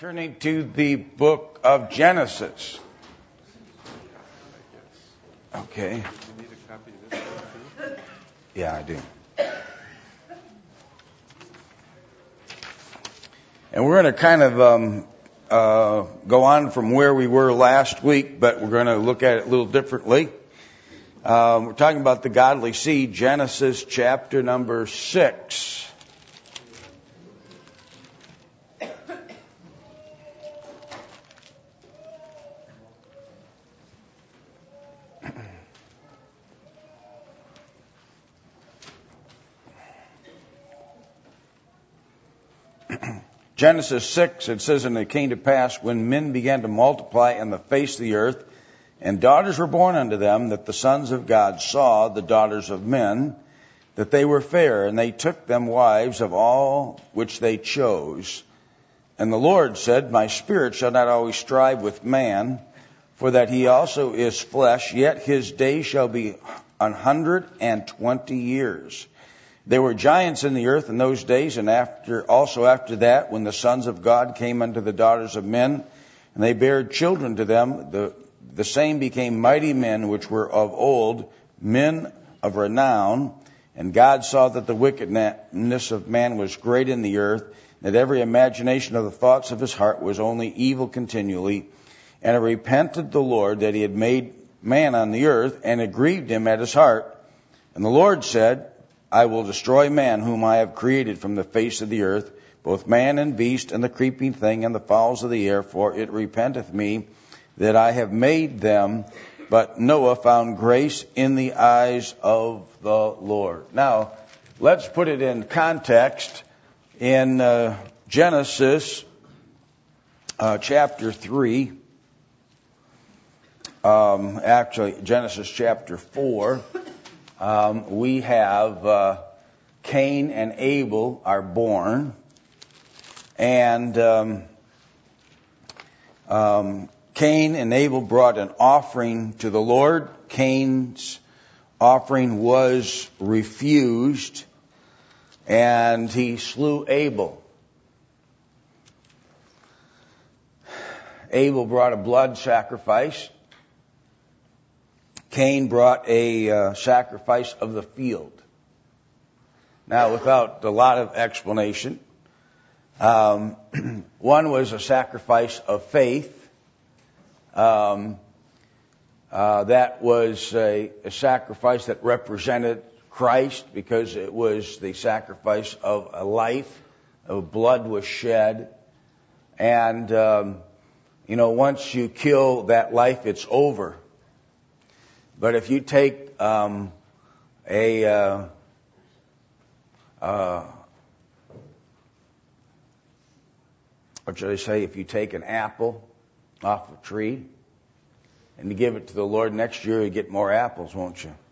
turning to the book of Genesis. Okay. You need a copy of this one too? Yeah, I do. And we're going to kind of go on from where we were last week, but we're going to look at it a little differently. We're talking about the godly seed, Genesis chapter number 6. Genesis 6, it says, "And it came to pass, when men began to multiply in the face of the earth, and daughters were born unto them, that the sons of God saw the daughters of men, that they were fair, and they took them wives of all which they chose. And the Lord said, My spirit shall not always strive with man, for that he also is flesh, yet his days shall be 120 years. There were giants in the earth in those days, and after that, when the sons of God came unto the daughters of men, and they bare children to them, the same became mighty men which were of old, men of renown. And God saw that the wickedness of man was great in the earth, that every imagination of the thoughts of his heart was only evil continually. And it repented the Lord that he had made man on the earth, and it grieved him at his heart. And the Lord said, I will destroy man whom I have created from the face of the earth, both man and beast, and the creeping thing, and the fowls of the air, for it repenteth me that I have made them. But Noah found grace in the eyes of the Lord." Now, let's put it in context. In Genesis chapter 3, actually Genesis chapter 4, we have Cain and Abel are born, and Cain and Abel brought an offering to the Lord. Cain's offering was refused, and he slew Abel. Abel brought a blood sacrifice. Cain brought a sacrifice of the field. Now, without a lot of explanation, one was a sacrifice of faith. That was a sacrifice that represented Christ, because it was the sacrifice of a life, of blood was shed. And, once you kill that life, it's over. But if you take what should I say? If you take an apple off a tree and you give it to the Lord, next year you get more apples, won't you?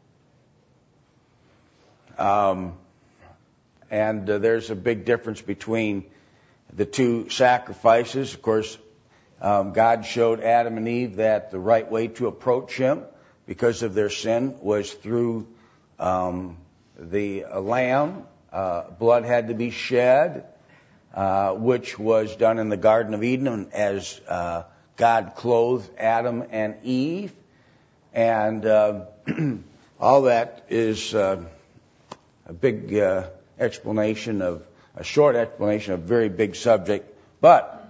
And there's a big difference between the two sacrifices. Of course, God showed Adam and Eve that the right way to approach Him, because of their sin, was through the lamb. Blood had to be shed, which was done in the Garden of Eden as God clothed Adam and Eve. And all that is a big explanation of a short explanation of a very big subject. But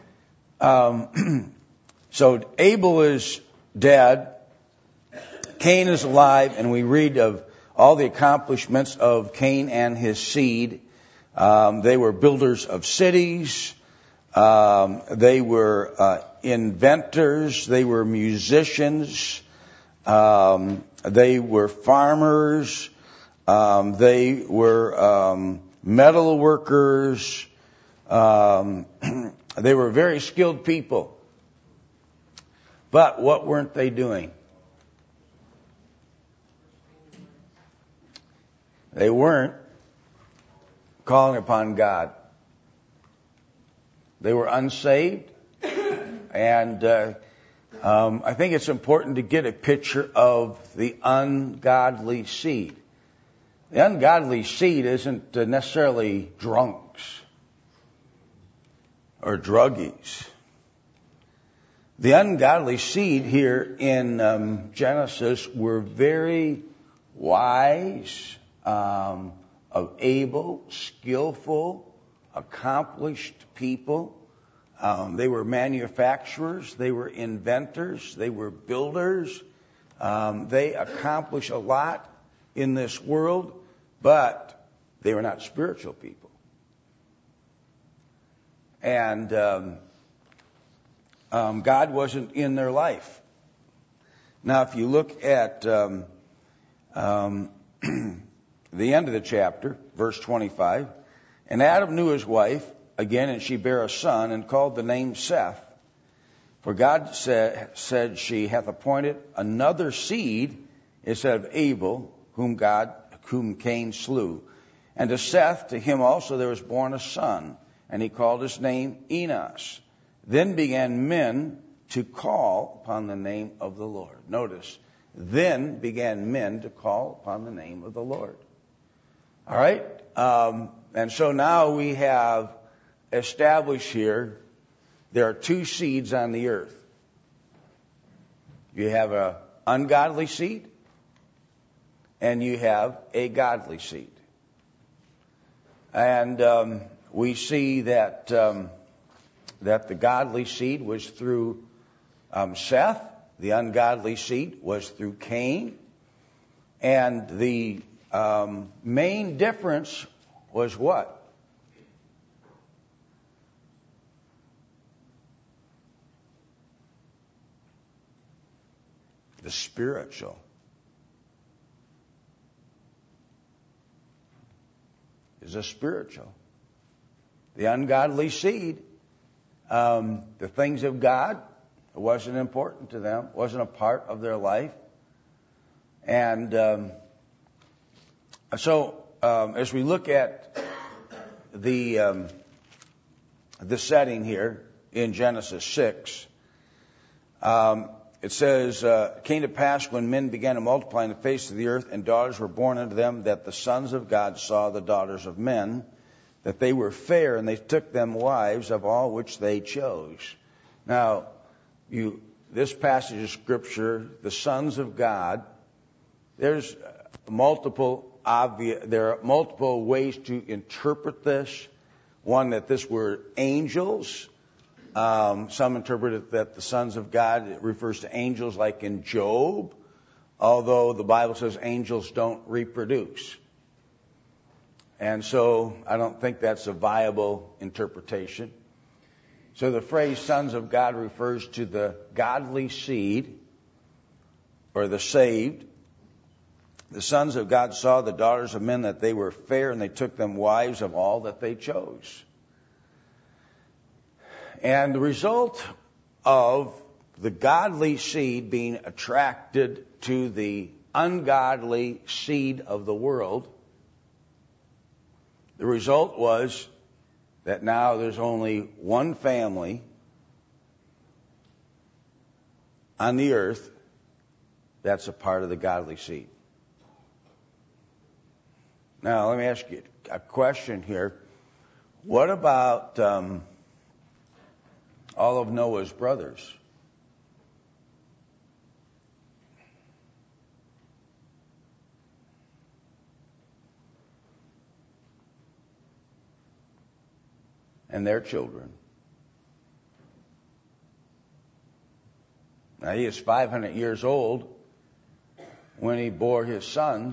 so Abel is dead. Cain is alive, and we read of all the accomplishments of Cain and his seed. They were builders of cities. They were inventors. They were musicians. They were farmers. They were metal workers. They were very skilled people. But what weren't they doing? They weren't calling upon God. They were unsaved. And I think it's important to get a picture of the ungodly seed. The ungodly seed isn't necessarily drunks. or druggies. The ungodly seed here in Genesis were very wise, able, skillful, accomplished people. They were manufacturers, they were inventors, they were builders. They accomplished a lot in this world, but they were not spiritual people. And God wasn't in their life. Now, if you look at the end of the chapter, verse 25, and Adam knew his wife again, and she bare a son, and called the name Seth. For God said, she hath appointed another seed instead of Abel, whom Cain slew. And to Seth, to him also there was born a son, and he called his name Enos. Then began men to call upon the name of the Lord. Notice, then began men to call upon the name of the Lord. All right? And so now we have established here there are two seeds on the earth. You have an ungodly seed, and you have a godly seed. And we see that the godly seed was through Seth, the ungodly seed was through Cain, and the main difference was what? The spiritual. Is a spiritual. The ungodly seed, the things of God, it wasn't important to them, wasn't a part of their life. And so as we look at the setting here in Genesis 6, it says, it came to pass when men began to multiply in the face of the earth, and daughters were born unto them, that the sons of God saw the daughters of men, that they were fair, and they took them wives of all which they chose. Now, this passage of Scripture, the sons of God, there are multiple ways to interpret this. One, that this were angels. Some interpret it that the sons of God, it refers to angels like in Job, although the Bible says angels don't reproduce. And so I don't think that's a viable interpretation. So the phrase sons of God refers to the godly seed, or the saved. The sons of God saw the daughters of men that they were fair, and they took them wives of all that they chose. And the result of the godly seed being attracted to the ungodly seed of the world, the result was that now there's only one family on the earth that's a part of the godly seed. Now, let me ask you a question here. What about all of Noah's brothers? And their children. Now, he is 500 years old when he bore his sons.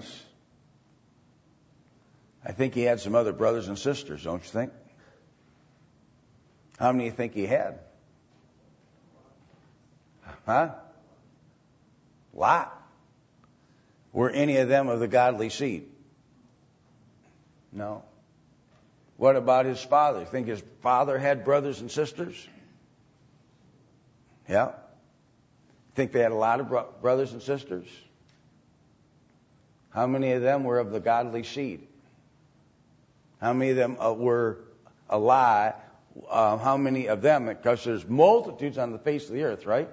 I think he had some other brothers and sisters, don't you think? How many do you think he had? Huh? Lot. Were any of them of the godly seed? No. What about his father? You think his father had brothers and sisters? Yeah. Think they had a lot of brothers and sisters? How many of them were of the godly seed? How many of them were alive? How many of them? Because there's multitudes on the face of the earth, right?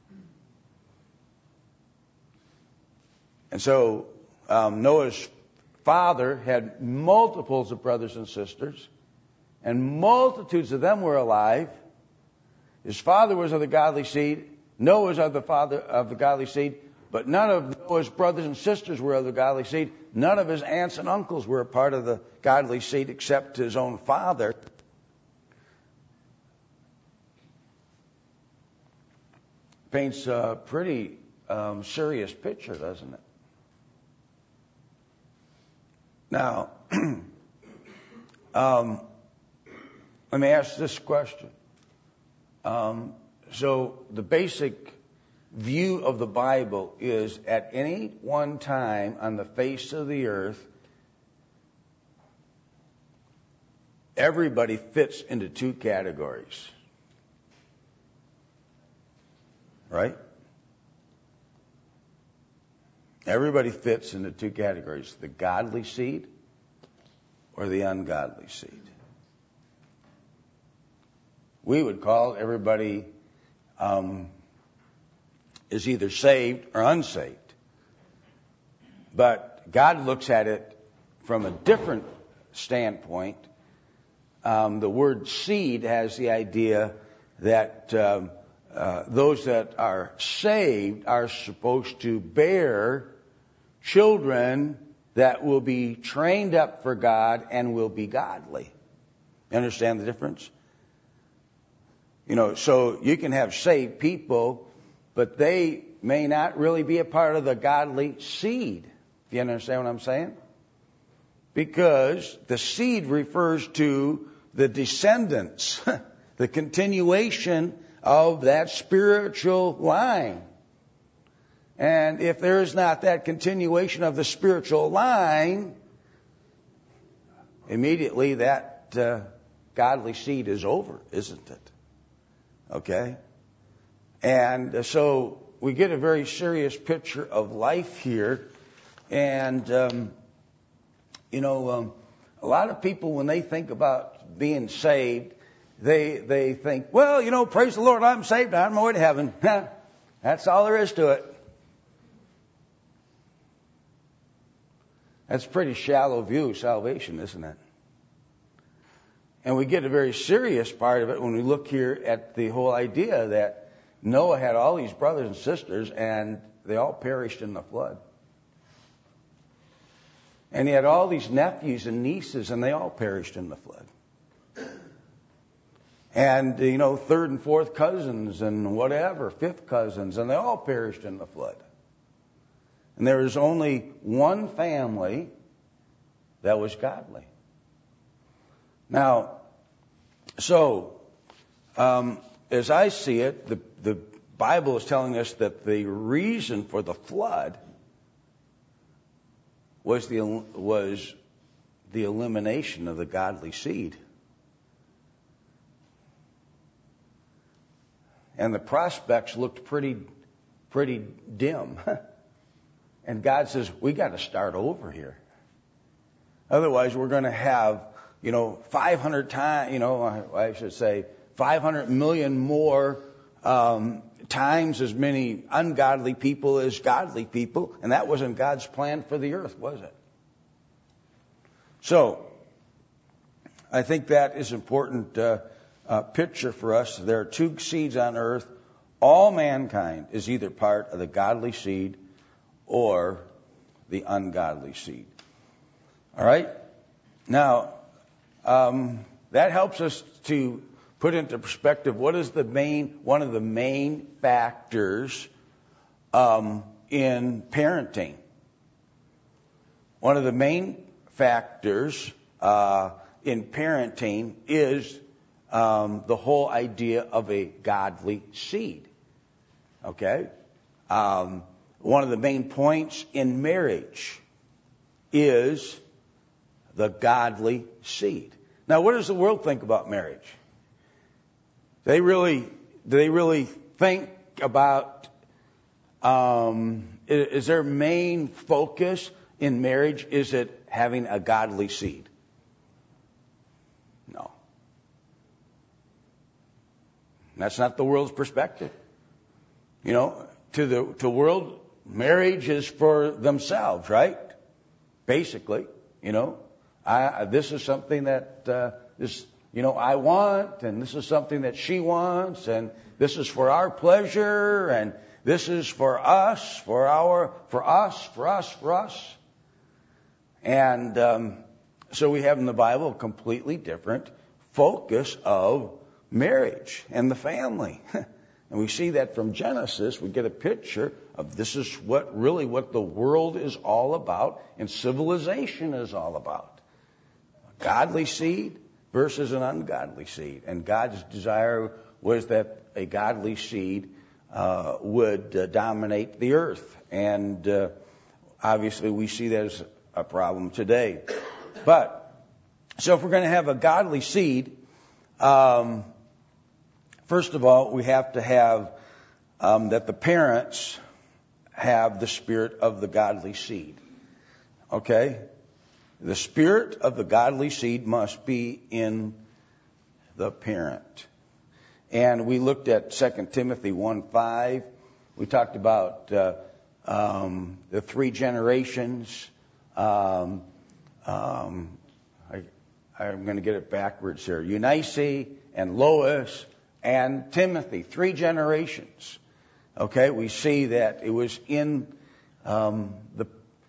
And so Noah's father had multiples of brothers and sisters. and multitudes of them were alive. His father was of the godly seed. Noah was of the father of the godly seed. But none of Noah's brothers and sisters were of the godly seed. None of his aunts and uncles were a part of the godly seed except his own father. Paints a pretty serious picture, doesn't it? Now, let me ask this question. So the basic view of the Bible is at any one time on the face of the earth, everybody fits into two categories. Right? Everybody fits into two categories, the godly seed or the ungodly seed. We would call everybody is either saved or unsaved. But God looks at it from a different standpoint. The word seed has the idea that those that are saved are supposed to bear children that will be trained up for God and will be godly. You understand the difference? You know, so you can have saved people, but they may not really be a part of the godly seed. Do you understand what I'm saying? Because the seed refers to the descendants, the continuation of that spiritual line. And if there is not that continuation of the spiritual line, immediately that godly seed is over, isn't it? Okay? And so we get a very serious picture of life here. And, a lot of people, when they think about being saved, they think, well, praise the Lord, I'm saved, I'm on my way to heaven. That's all there is to it. That's a pretty shallow view of salvation, isn't it? And we get a very serious part of it when we look here at the whole idea that Noah had all these brothers and sisters and they all perished in the flood. And he had all these nephews and nieces and they all perished in the flood. And, third and fourth cousins and whatever, fifth cousins, and they all perished in the flood. And there was only one family that was godly. Now, so, as I see it, the Bible is telling us that the reason for the flood was the elimination of the godly seed. And the prospects looked pretty dim. And God says, we got to start over here. Otherwise, we're going to have, 500 times, 500 million more times as many ungodly people as godly people. And that wasn't God's plan for the earth, was it? So, I think that is an important picture for us. There are two seeds on earth. All mankind is either part of the godly seed or the ungodly seed. All right? Now, that helps us to put into perspective what is one of the main factors in parenting. One of the main factors in parenting is the whole idea of a godly seed. Okay? One of the main points in marriage is the godly seed. Now, what does the world think about marriage? Do they really think about, is their main focus in marriage, is it having a godly seed? No. That's not the world's perspective. To the world, marriage is for themselves, right? Basically, this is something that is I want, and this is something that she wants, and this is for our pleasure, and this is for us, for us. And so we have in the Bible a completely different focus of marriage and the family. And we see that from Genesis. We get a picture of this is what the world is all about and civilization is all about. A godly seed versus an ungodly seed. And God's desire was that a godly seed would dominate the earth. And obviously we see that as a problem today. But, so if we're going to have a godly seed, first of all, we have to have that the parents have the spirit of the godly seed. Okay? The spirit of the godly seed must be in the parent. And we looked at 2 Timothy 1:5. We talked about the three generations. I'm going to get it backwards here. Eunice and Lois and Timothy, 3 generations. Okay, we see that it was in the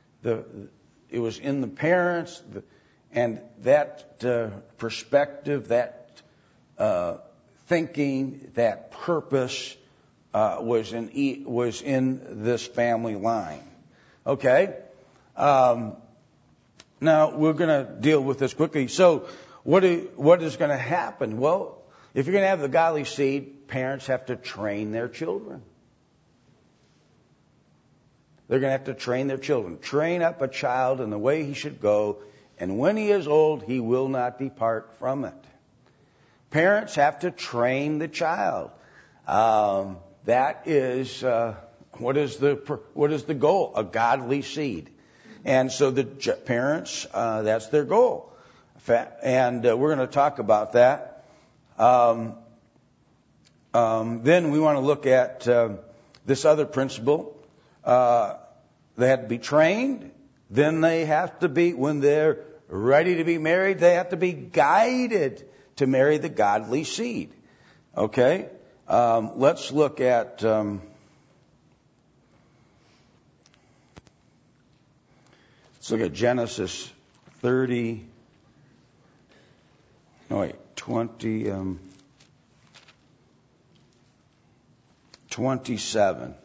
parents, and that perspective, that thinking, that purpose was in this family line. Okay. Now we're going to deal with this quickly. So what is going to happen? Well, if you're going to have the godly seed, parents have to train their children. They're going to have to train their children. Train up a child in the way he should go, and when he is old, he will not depart from it. Parents have to train the child. That is what is the goal? A godly seed. And so the parents, that's their goal. And we're going to talk about that. Then we want to look at this other principle. They have to be trained. Then they have to be, when they're ready to be married, they have to be guided to marry the godly seed. Okay? Let's look at Genesis 30. 27.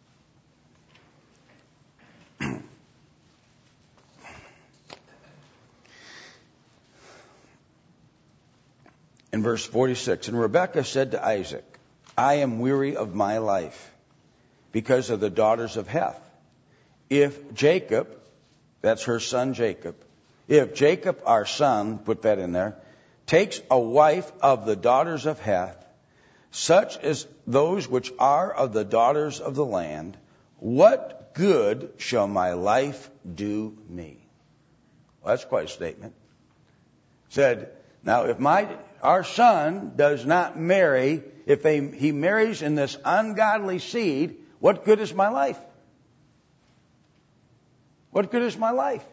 In verse 46, and Rebekah said to Isaac, I am weary of my life because of the daughters of Heth. If Jacob, that's her son Jacob, if Jacob our son, put that in there, takes a wife of the daughters of Heth, such as those which are of the daughters of the land, what good shall my life do me? Well, that's quite a statement. Said, now if our son does not marry, if he marries in this ungodly seed, what good is my life? What good is my life?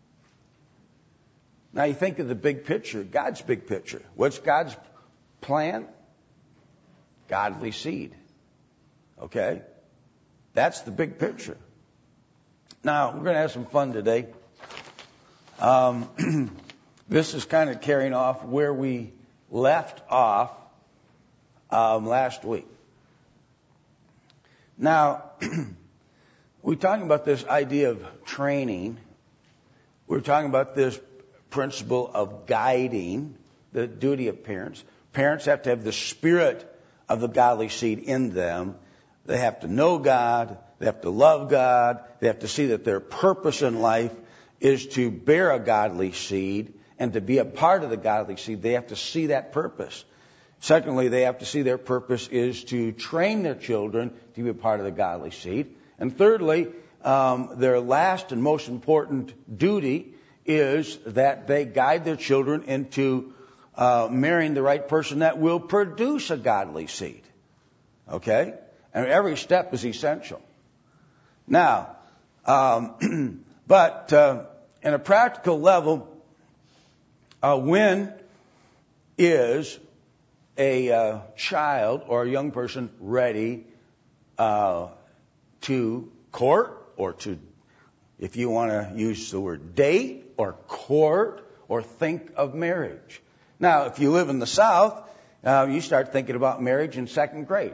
Now you think of the big picture, God's big picture. What's God's plan? Godly seed. Okay? That's the big picture. Now, we're going to have some fun today. This is kind of carrying off where we left off last week. Now, we're talking about this idea of training. We're talking about this principle of guiding, the duty of parents. Parents have to have the spirit of the godly seed in them. They have to know God. They have to love God. They have to see that their purpose in life is to bear a godly seed and to be a part of the godly seed. They have to see that purpose. Secondly, they have to see their purpose is to train their children to be a part of the godly seed. And thirdly, their last and most important duty is that they guide their children into marrying the right person that will produce a godly seed. Okay? And every step is essential. Now, but in a practical level, when is a child or a young person ready to court or to, if you want to use the word date or court or think of marriage? Now, if you live in the South, you start thinking about marriage in second grade.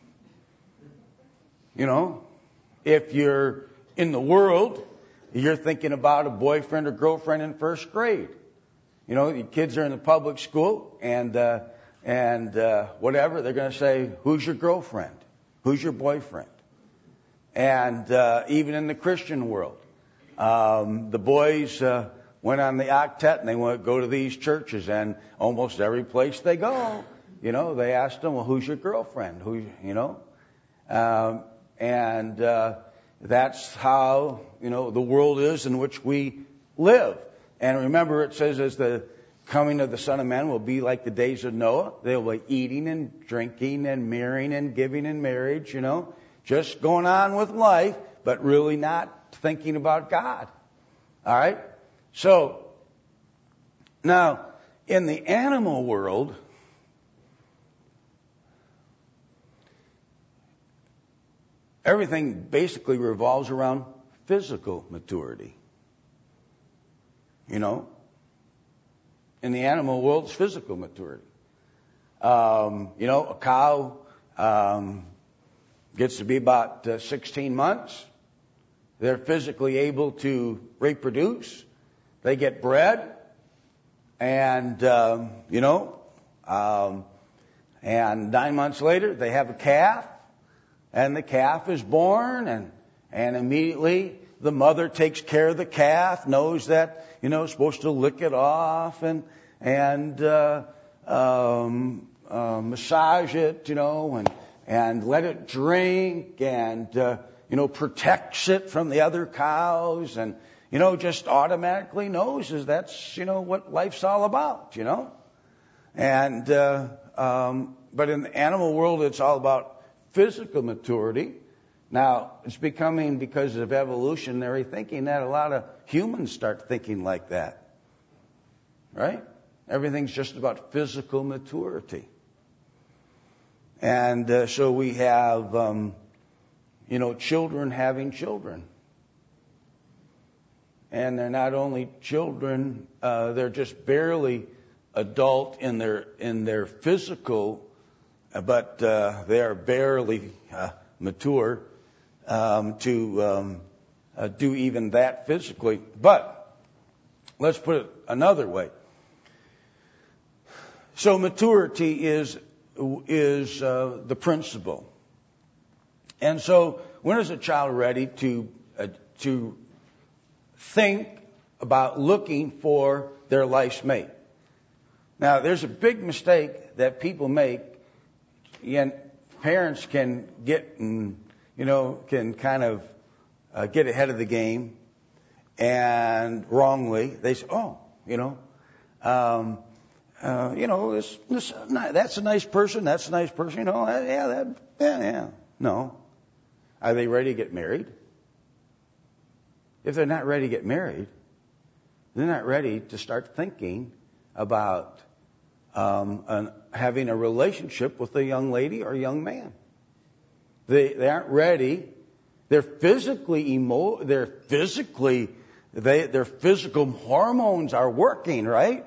You know, if you're in the world, you're thinking about a boyfriend or girlfriend in first grade. You know, your kids are in the public school and whatever, they're going to say, who's your girlfriend? Who's your boyfriend? And even in the Christian world, the boys went on the octet and they want to go to these churches, and almost every place they go, you know, they ask them, well, who's your girlfriend? Who, you know? That's how, you know, the world is in which we live. And remember, it says, as the coming of the Son of Man will be like the days of Noah. They'll be eating and drinking and marrying and giving in marriage, you know, just going on with life, but really not thinking about God. All right? So, now, in the animal world, everything basically revolves around physical maturity. You know? In the animal world, it's physical maturity. You know, a cow gets to be about 16 months. They're physically able to reproduce. They get bred. And, you know, and 9 months later, they have a calf. And the calf is born, and immediately the mother takes care of the calf, knows that, you know, supposed to lick it off and massage it, you know, and let it drink, and you know, protects it from the other cows, and you know, just automatically knows that's, you know, what life's all about, you know. And but in the animal world, it's all about physical maturity. Now, it's becoming, because of evolutionary thinking, that a lot of humans start thinking like that. Right? Everything's just about physical maturity. And so we have, you know, children having children. And they're not only children, they're just barely adult in their physical, but they are barely mature to do even that physically. But let's put it another way. So maturity is the principle. And so when is a child ready to think about looking for their life's mate? Now, there's a big mistake that people make, and parents can get, you know, can kind of get ahead of the game, and wrongly they say, oh, you know, that's a nice person. That's a nice person. You know, yeah. No. Are they ready to get married? If they're not ready to get married, they're not ready to start thinking about having a relationship with a young lady or a young man. They aren't ready. Their physical hormones are working, right?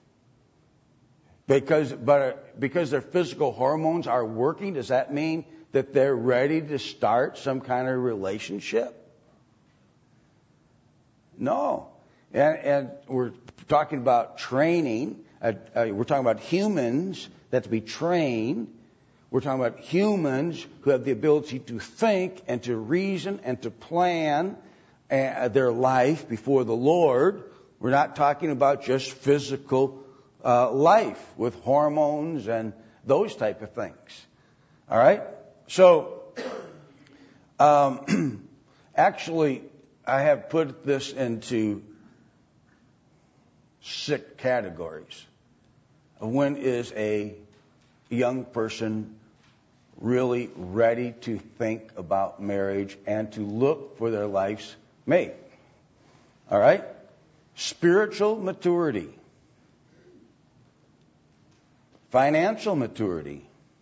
Because their physical hormones are working, does that mean that they're ready to start some kind of relationship? No. And we're talking about training. We're talking about humans that to be trained. We're talking about humans who have the ability to think and to reason and to plan their life before the Lord. We're not talking about just physical life with hormones and those type of things. All right? So, actually, I have put this into 6 categories. When is a young person really ready to think about marriage and to look for their life's mate? All right? Spiritual maturity. financial maturity,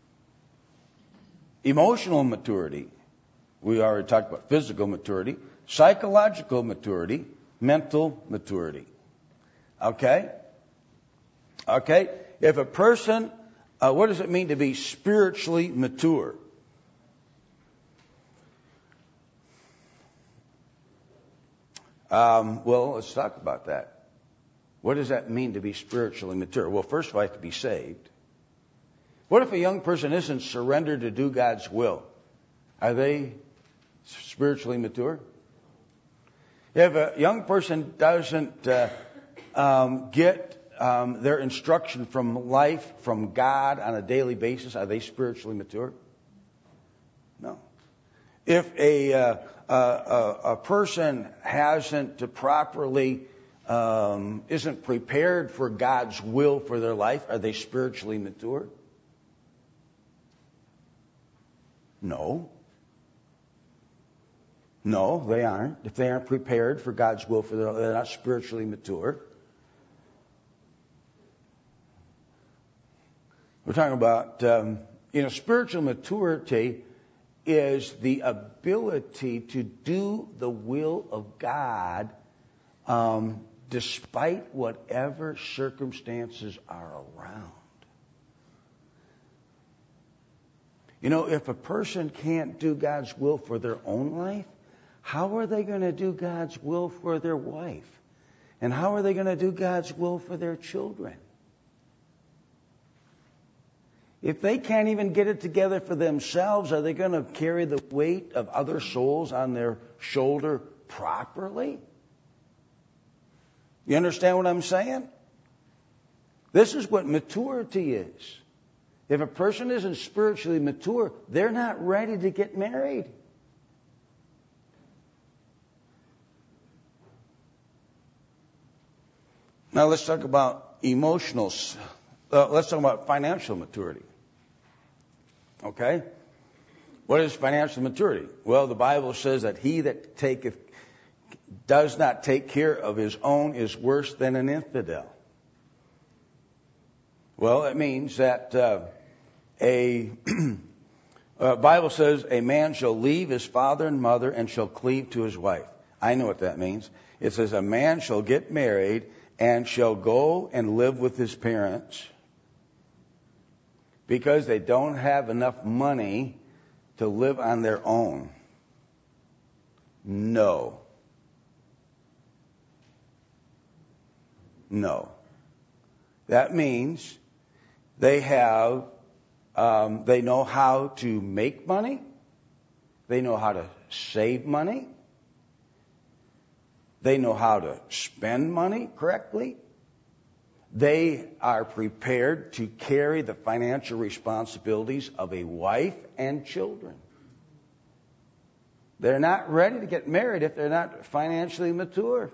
emotional maturity. We already talked about physical maturity, psychological maturity, mental maturity. Okay? Okay? If a person, what does it mean to be spiritually mature? Well, let's talk about that. What does that mean to be spiritually mature? Well, first of all, I have to be saved. What if a young person isn't surrendered to do God's will? Are they spiritually mature? If a young person doesn't get their instruction from life, from God on a daily basis, are they spiritually mature? No. If a person hasn't properly, isn't prepared for God's will for their life, are they spiritually mature? No. No, they aren't. If they aren't prepared for God's will for their life, they're not spiritually mature. We're talking about, spiritual maturity is the ability to do the will of God despite whatever circumstances are around. If a person can't do God's will for their own life, how are they going to do God's will for their wife? And how are they going to do God's will for their children? If they can't even get it together for themselves, are they going to carry the weight of other souls on their shoulder properly? You understand what I'm saying? This is what maturity is. If a person isn't spiritually mature, they're not ready to get married. Now let's talk about let's talk about financial maturity. Okay? What is financial maturity? Well, the Bible says that he that does not take care of his own is worse than an infidel. Well, it means that Bible says a man shall leave his father and mother and shall cleave to his wife. I know what that means. It says a man shall get married and shall go and live with his parents because they don't have enough money to live on their own. No. That means they know how to make money. They know how to save money. They know how to spend money correctly. They are prepared to carry the financial responsibilities of a wife and children. They're not ready to get married if they're not financially mature.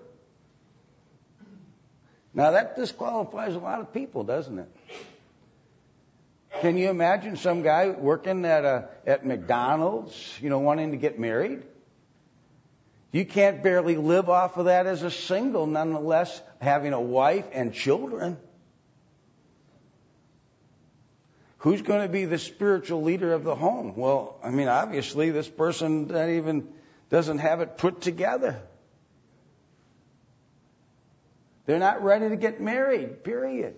Now that disqualifies a lot of people, doesn't it? Can you imagine some guy working at McDonald's, wanting to get married? You can't barely live off of that as a single, nonetheless, having a wife and children. Who's going to be the spiritual leader of the home? Well, obviously this person that even doesn't have it put together. They're not ready to get married, period.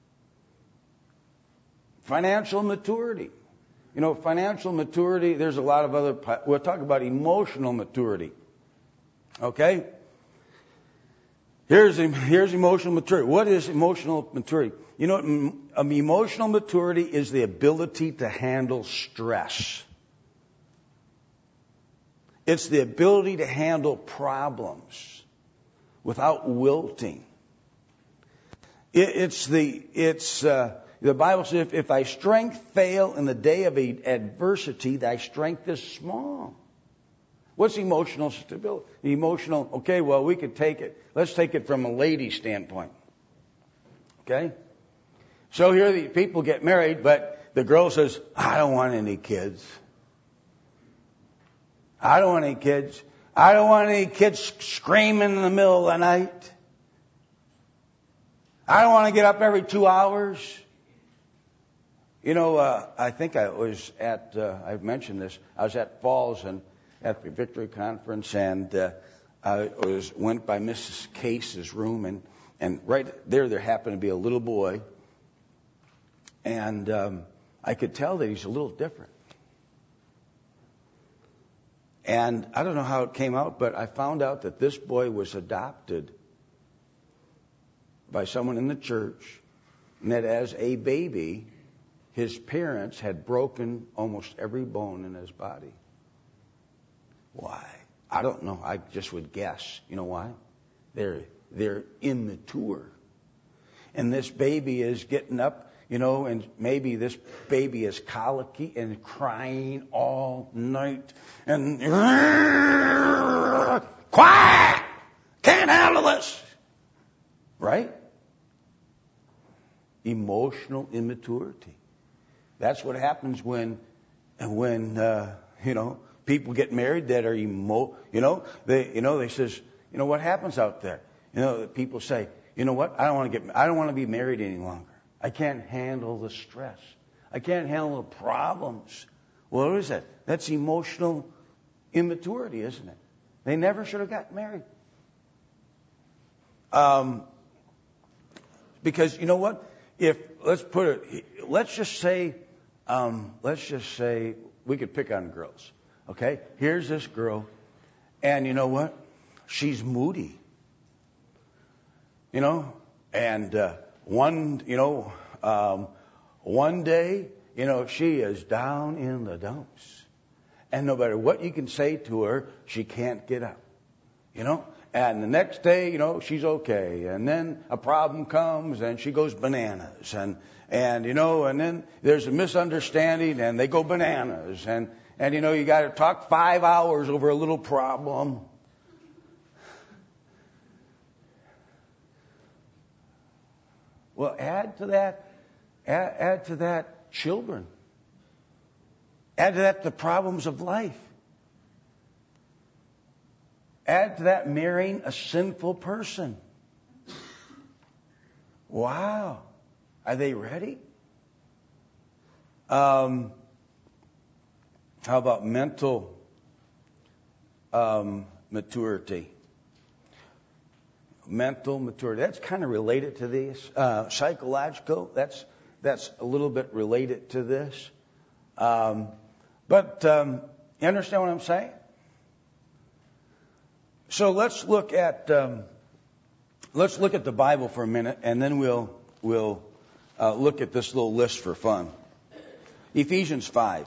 Financial maturity. Financial maturity, there's a lot of other, we'll talk about emotional maturity. Okay? Here's emotional maturity. What is emotional maturity? Emotional maturity is the ability to handle stress. It's the ability to handle problems without wilting. The Bible says, if thy strength fail in the day of adversity, thy strength is small. What's emotional stability? Okay, well, we could take it. Let's take it from a lady's standpoint. Okay? So here the people get married, but the girl says, I don't want any kids. I don't want any kids. I don't want any kids screaming in the middle of the night. I don't want to get up every 2 hours. I think I was at, I've mentioned this, I was at Falls and at the Victory Conference, and I went by Mrs. Case's room, and right there happened to be a little boy, and I could tell that he's a little different. And I don't know how it came out, but I found out that this boy was adopted by someone in the church, and that as a baby, his parents had broken almost every bone in his body. Why? I don't know. I just would guess. You know why? They're immature. And this baby is getting up, and maybe this baby is colicky and crying all night. And quiet! Can't handle this! Right? Emotional immaturity. That's what happens when people get married that are they says, what happens out there? People say, you know what? I don't want to be married any longer. I can't handle the stress. I can't handle the problems. Well, what is that? That's emotional immaturity, isn't it? They never should have gotten married. Because you know what? Let's just say we could pick on girls. Okay? Here's this girl, and you know what? She's moody. And one day, she is down in the dumps. And no matter what you can say to her, she can't get up. And the next day, she's okay. And then a problem comes and she goes bananas. And then there's a misunderstanding and they go bananas. And you got to talk 5 hours over a little problem. Well, add to that children. Add to that the problems of life. Add to that marrying a sinful person. Wow. Are they ready? How about mental maturity? Mental maturity. That's kind of related to this. Psychological. That's a little bit related to this. But you understand what I'm saying? So let's look at the Bible for a minute, and then we'll look at this little list for fun. Ephesians 5.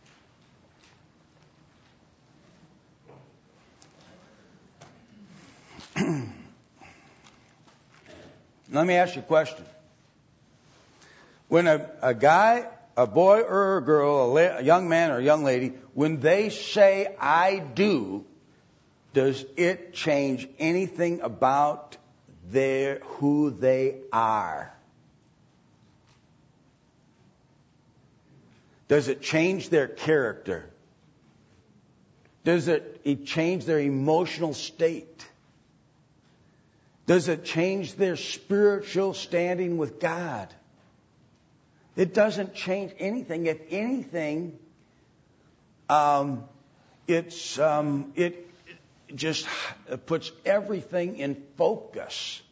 Let me ask you a question. When a guy, a boy or a girl, a young man or a young lady, when they say "I do," does it change anything about who they are? Does it change their character? Does it change their emotional state? Does it change their spiritual standing with God? It doesn't change anything. If anything, it just puts everything in focus.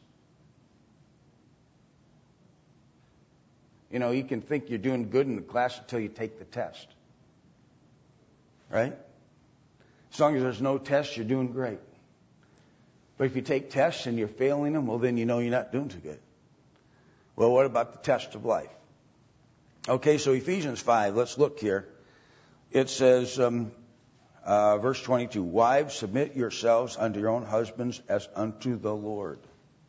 You can think you're doing good in the class until you take the test. Right? As long as there's no test, you're doing great. But if you take tests and you're failing them, well, then you're not doing too good. Well, what about the test of life? Okay, so Ephesians 5, let's look here. It says, verse 22, "Wives, submit yourselves unto your own husbands as unto the Lord."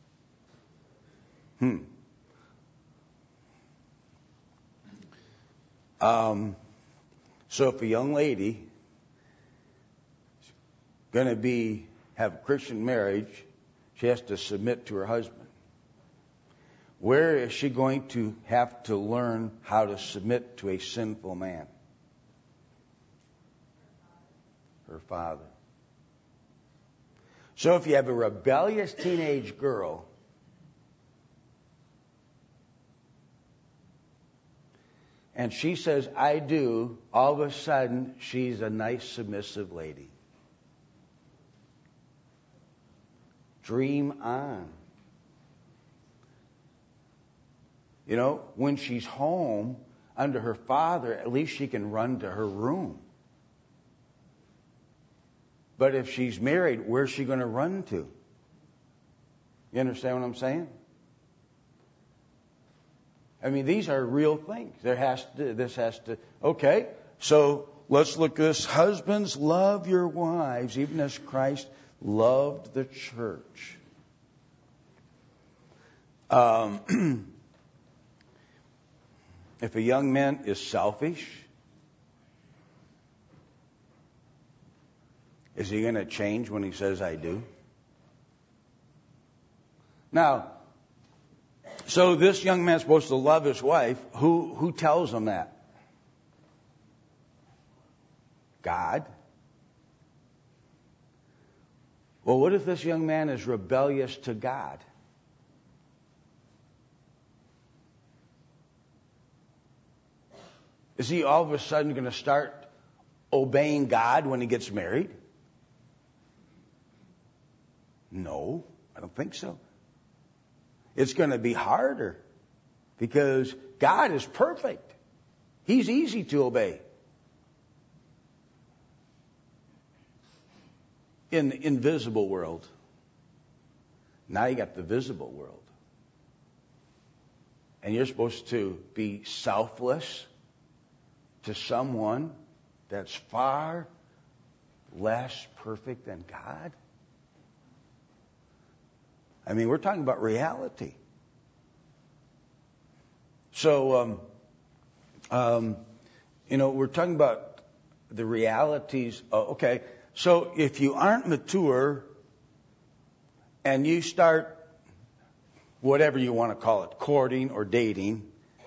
So if a young lady is going to have a Christian marriage, she has to submit to her husband. Where is she going to have to learn how to submit to a sinful man? Her father. So if you have a rebellious teenage girl, and she says, I do, all of a sudden, she's a nice, submissive lady. Dream on. You know, when she's home under her father, at least she can run to her room. But if she's married, where's she going to run to? You understand what I'm saying? I mean, these are real things. This has to. Okay, so let's look at this. Husbands, love your wives, even as Christ loved the church. If a young man is selfish, is he going to change when he says, I do? Now, so this young man's supposed to love his wife. Who tells him that? God. Well, what if this young man is rebellious to God? Is he all of a sudden going to start obeying God when he gets married? No, I don't think so. It's going to be harder because God is perfect. He's easy to obey. In the invisible world. Now you got the visible world. And you're supposed to be selfless to someone that's far less perfect than God. I mean, we're talking about reality. So, we're talking about the realities. Okay, so if you aren't mature and you start, whatever you want to call it, courting or dating,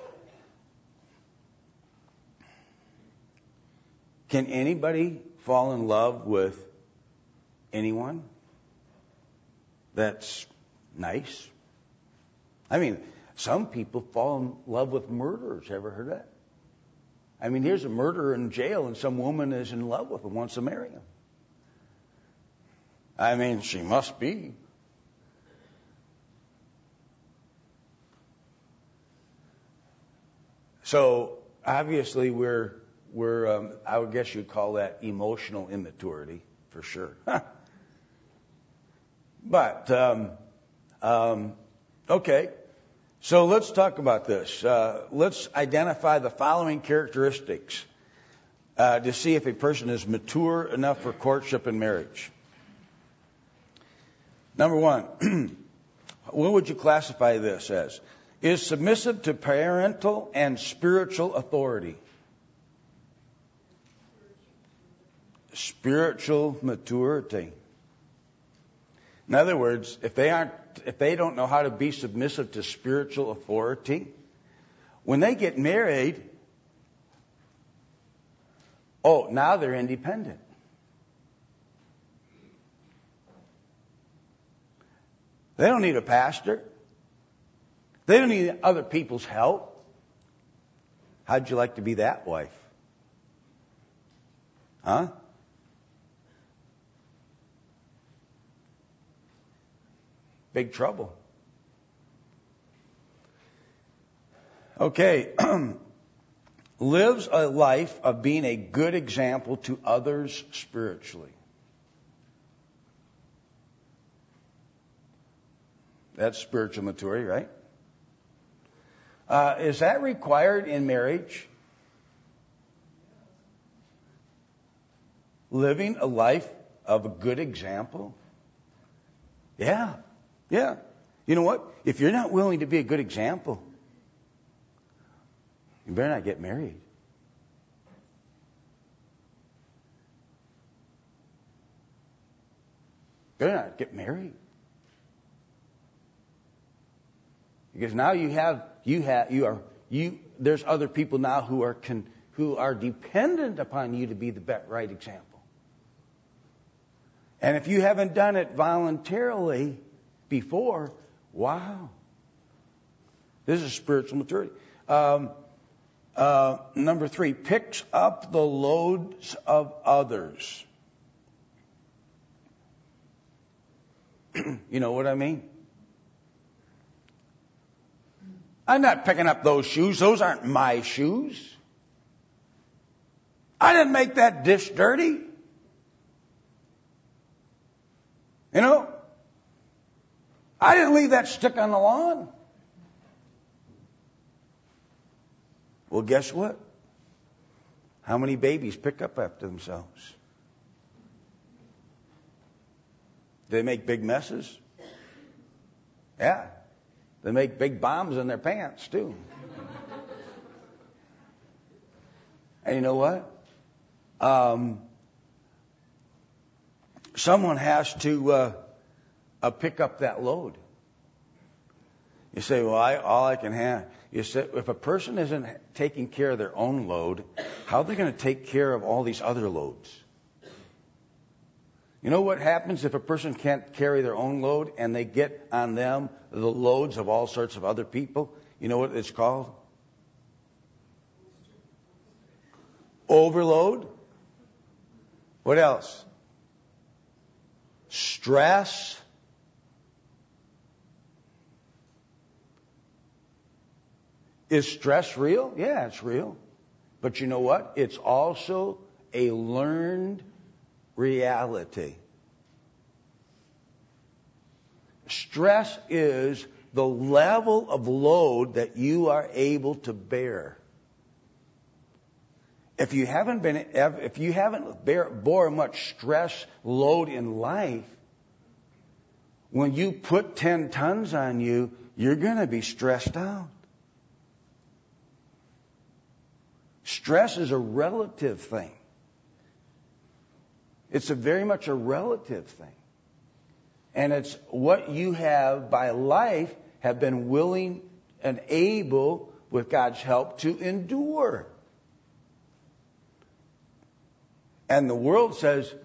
can anybody fall in love with anyone that's nice? I mean, some people fall in love with murderers. Ever heard that? I mean, here's a murderer in jail and some woman is in love with him, wants to marry him. I mean, she must be. So, obviously, we're I would guess you'd call that emotional immaturity, for sure. But, okay. So let's talk about this. Let's identify the following characteristics to see if a person is mature enough for courtship and marriage. Number one, what would you classify this as? Is submissive to parental and spiritual authority. Spiritual maturity. In other words, if they don't know how to be submissive to spiritual authority, when they get married, now they're independent. They don't need a pastor. They don't need other people's help. How'd you like to be that wife? Huh? Big trouble. Okay. Lives a life of being a good example to others spiritually. That's spiritual maturity, right? Is that required in marriage? Living a life of a good example? Yeah. Yeah. You know what? If you're not willing to be a good example, you better not get married. You better not get married. Because now there's other people now who are dependent upon you to be the right example. And if you haven't done it voluntarily before, wow. This is spiritual maturity. Number 3, picks up the loads of others. You know what I mean? I'm not picking up those shoes. Those aren't my shoes. I didn't make that dish dirty. You know? I didn't leave that stick on the lawn. Well, guess what? How many babies pick up after themselves? Do they make big messes? Yeah. They make big bombs in their pants, too. And you know what? Someone has to pick up that load. You say, well, all I can have. You say, if a person isn't taking care of their own load, how are they going to take care of all these other loads? You know what happens if a person can't carry their own load and they get on them the loads of all sorts of other people? You know what it's called? Overload. What else? Stress. Is stress real? Yeah, it's real. But you know what? It's also a learned reality. Stress is the level of load that you are able to bear. If you haven't bore much stress load in life, when you put 10 tons on you, you're going to be stressed out. Stress is a relative thing. It's very much a relative thing. And it's what you have by life have been willing and able, with God's help, to endure. And the world says,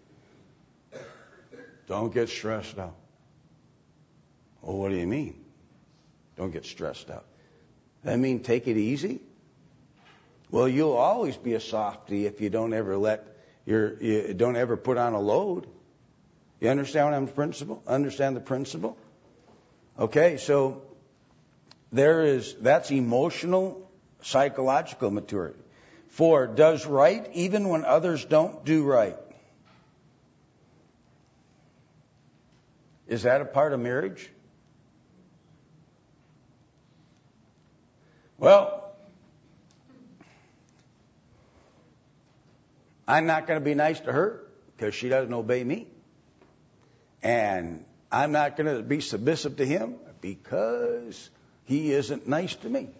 don't get stressed out. Well, what do you mean? Don't get stressed out. That mean take it easy? Well, you'll always be a softy if you don't ever you don't ever put on a load. You understand the principle? Okay, so that's emotional, psychological maturity. 4, does right even when others don't do right. Is that a part of marriage? Well, I'm not going to be nice to her because she doesn't obey me. And I'm not going to be submissive to him because he isn't nice to me.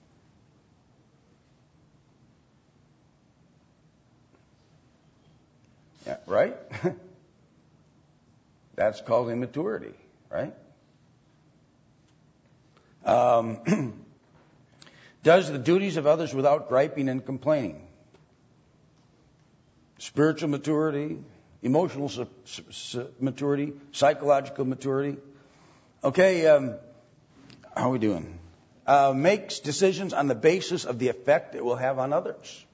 Yeah, right? That's called immaturity, right? Does the duties of others without griping and complaining. Spiritual maturity, emotional maturity, psychological maturity. Okay, how are we doing? Makes decisions on the basis of the effect it will have on others.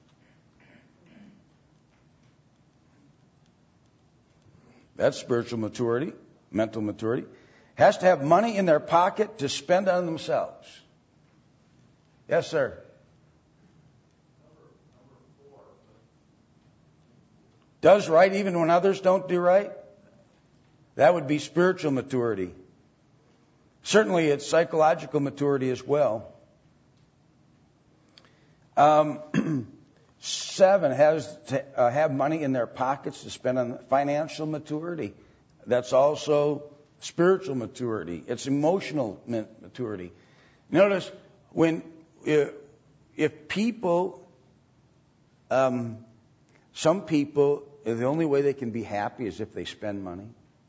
That's spiritual maturity, mental maturity. Has to have money in their pocket to spend on themselves. Yes, sir. Does right even when others don't do right? That would be spiritual maturity. Certainly it's psychological maturity as well. 7, has to have money in their pockets to spend on financial maturity. That's also spiritual maturity. It's emotional maturity. Notice if people, some people, the only way they can be happy is if they spend money.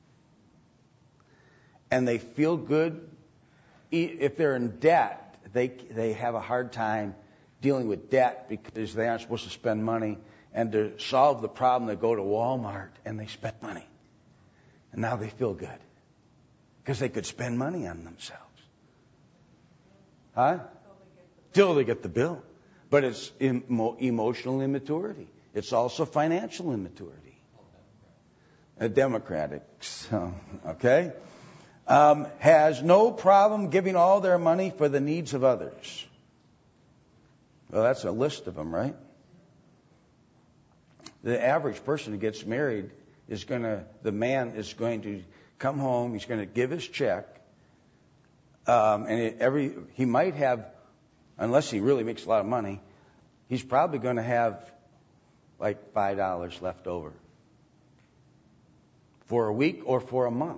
And they feel good. If they're in debt, they have a hard time dealing with debt because they aren't supposed to spend money. And to solve the problem, they go to Walmart and they spend money. And now they feel good because they could spend money on themselves. Huh? Till they get the bill. But it's emotional immaturity. It's also financial immaturity. A democratic. So, okay? Has no problem giving all their money for the needs of others. Well, that's a list of them, right? The average person who gets married the man is going to come home, he's going to give his check, and he might have, unless he really makes a lot of money, he's probably going to have like $5 left over for a week or for a month.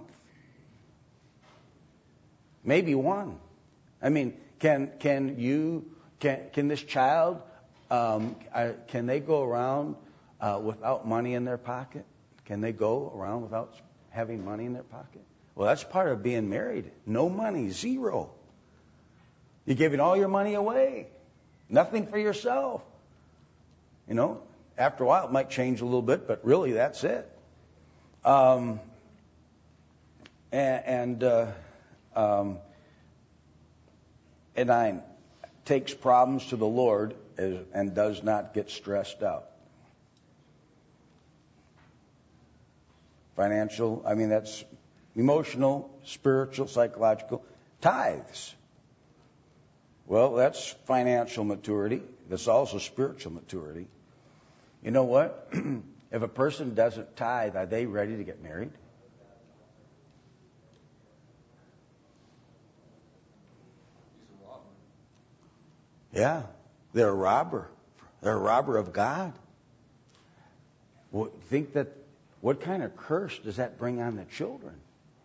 Maybe one. I mean, can this child, can they go around without money in their pocket? Can they go around without having money in their pocket? Well, that's part of being married. No money, zero. You're giving all your money away. Nothing for yourself. You know, after a while it might change a little bit, but really that's it. And 9, takes problems to the Lord and does not get stressed out. Financial, that's emotional, spiritual, psychological. Tithes. Well, that's financial maturity. That's also spiritual maturity. You know what? If a person doesn't tithe, are they ready to get married? Yeah, they're a robber. They're a robber of God. What kind of curse does that bring on the children?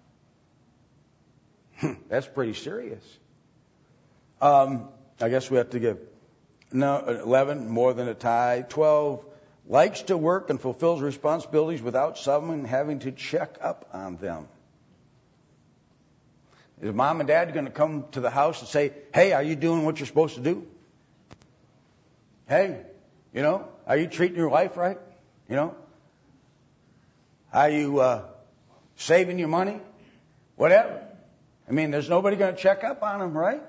That's pretty serious. I guess we have to give 11, more than a tithe. 12, likes to work and fulfills responsibilities without someone having to check up on them. Is mom and dad going to come to the house and say, hey, are you doing what you're supposed to do? Hey, are you treating your wife right? Are you saving your money? Whatever. There's nobody going to check up on them, right?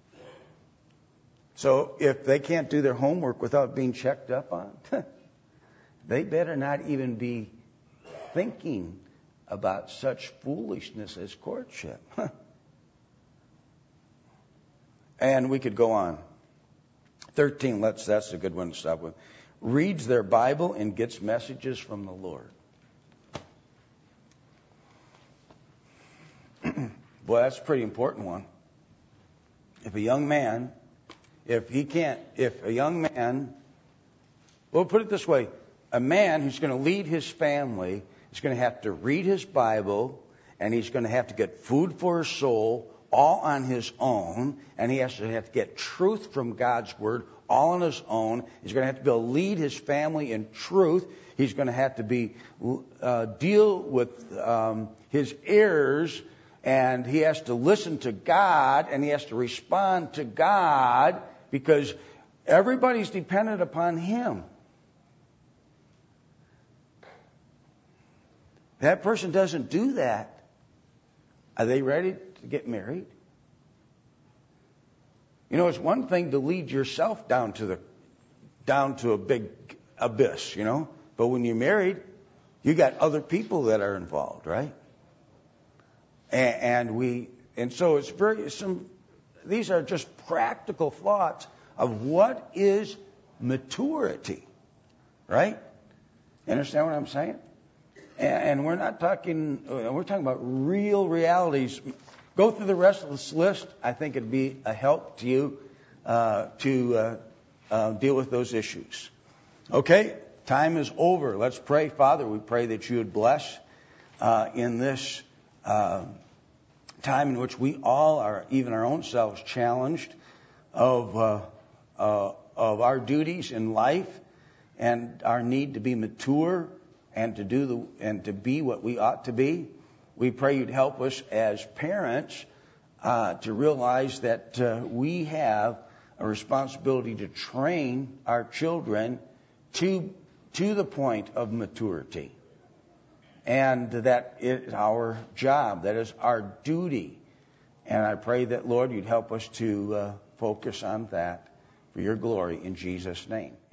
So if they can't do their homework without being checked up on, they better not even be thinking about such foolishness as courtship. And we could go on. 13, that's a good one to stop with. Reads their Bible and gets messages from the Lord. Boy, that's a pretty important one. If a young man, well, put it this way, a man who's going to lead his family is going to have to read his Bible, and he's going to have to get food for his soul all on his own, and he has to get truth from God's Word all on his own. He's going to have to be able to lead his family in truth. He's going to have to deal with his errors, and he has to listen to God, and he has to respond to God, because everybody's dependent upon him. That person doesn't do that. Are they ready to get married? It's one thing to lead yourself down to a big abyss, But when you're married, you got other people that are involved, right? And so it's these are just practical thoughts of what is maturity, right? You understand what I'm saying? And we're talking about real realities. Go through the rest of this list. I think it'd be a help to you to deal with those issues. Okay, time is over. Let's pray. Father, we pray that you would bless in this time in which we all are, even our own selves, challenged of our duties in life and our need to be mature and to be what we ought to be. We pray you'd help us as parents to realize that we have a responsibility to train our children to the point of maturity. And that is our job. That is our duty. And I pray that, Lord, you'd help us to focus on that. for your glory in Jesus' name.